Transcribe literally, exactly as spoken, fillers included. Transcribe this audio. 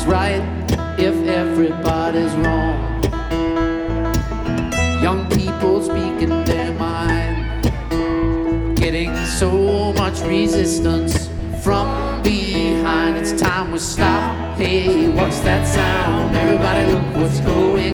everybody's right, if everybody's wrong. Young people speaking their mind, getting so much resistance from behind. It's time we stop. Hey, what's that sound? Everybody look what's going